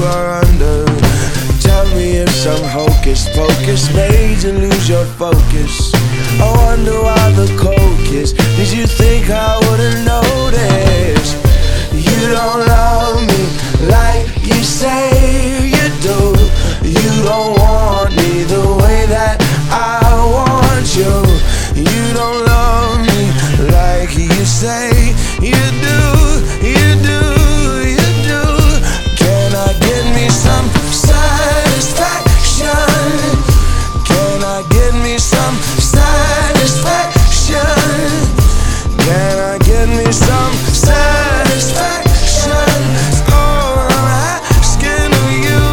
are under. Tell me if some hocus pocus made you lose your focus. I wonder why the coke is. Did you think I wouldn't notice? You don't love me like you say you do. You don't want me the way that I want you. You don't love me like you say you do. You do, you do. Can I get me some satisfaction? Can I get me some satisfaction? Can I get me some satisfaction? Oh, I'm asking of you,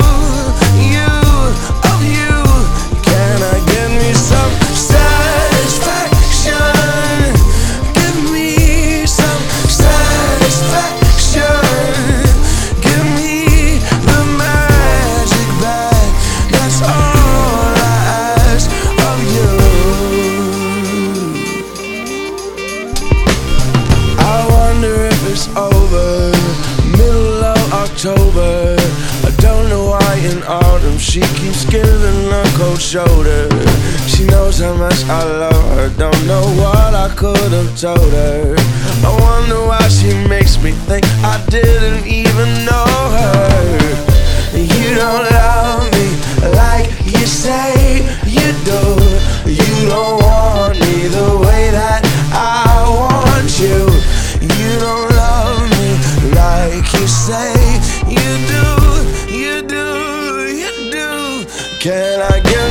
of you. Can I get me some satisfaction? Give me some satisfaction. Give me the magic back. That's all I ask of you. I wonder if it's over, middle of October. I don't know why in autumn she keeps giving a cold shoulder. She knows how much I love her, don't know what I could have told her. I wonder why she makes me think I didn't even know her. You don't love me like you say you do. You don't want me the way that I want you. You don't love me like you say you do. You do, you do. Can I get